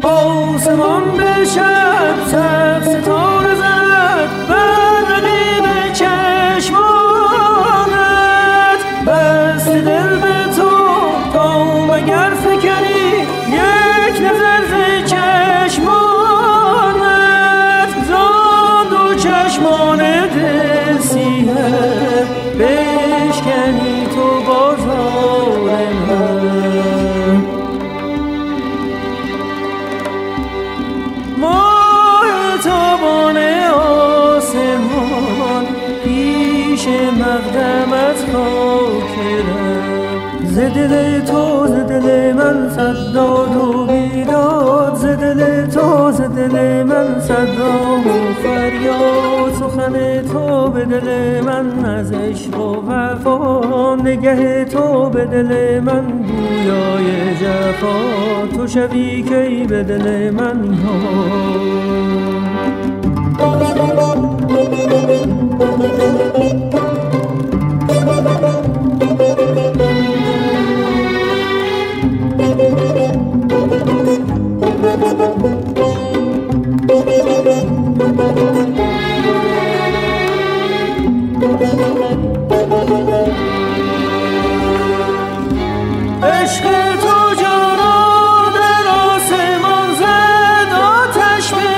آسمان به شب صد ستاره زد بر رقیب چشمانت، بست دل به تو تا مگر فکنی یک نظر ز چشمانت. زان دو چشمان دل سیه بشکنی تو بازار من. ماه تابان آسمان پیش مقدمت خاکرم، ز دل تو ز دل من صد داد و بیداد، ز دل تو ز دل من صد داد و فریاد. سخن تو به دل من از عشق و وفا، نگه تو به دل من گویای جفا. تو شبی کی به دل من عشق تو جانا در آسمان زد آتش به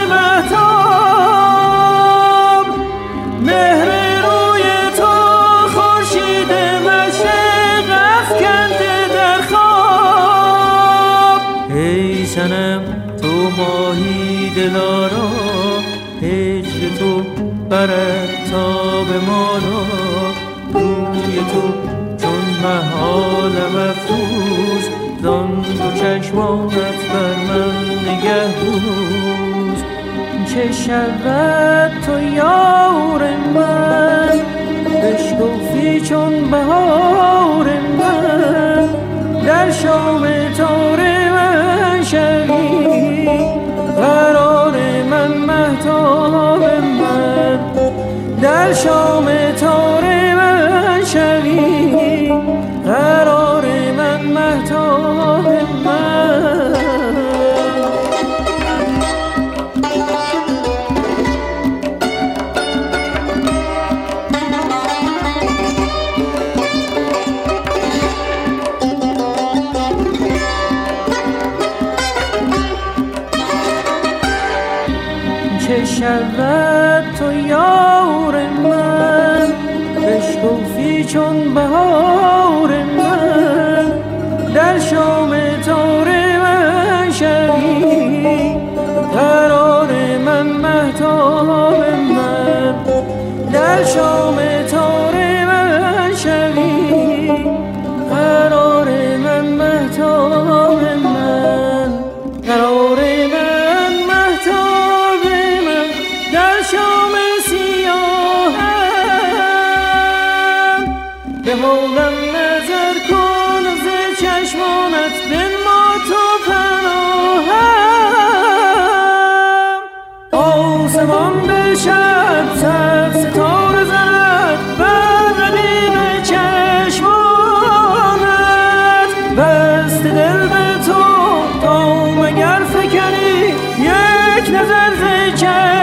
مهتاب، مهر روی تو خورشید مشرق افکنده در خواب. ای صنم تو ماهی دلارا، هجر تو برد تا به ما را. روی تو چون محالم افروز، زان دو چشمانت بر من نگه دوز. چه شود تو یار من، بشکفی چون بهار من. در شام تار من شوی قرار من مهتاب من. در شام تار من شوی قرار من مهتاب من. چه شود تو یار من، بشکفی چون بهار من. در شام تار من شوی قرار من مهتاب من. در شام تار من شوی قرار من مهتاب من. قرار من مهتاب من در شام سیاهم. به حالم نظر کن ز چشمانت بنما تو پناهم. آسمان به شب صد ستاره زد بر رقیب چشمانت، بست دل به تو تا مگر فکنی یک نظر ز چشمانت.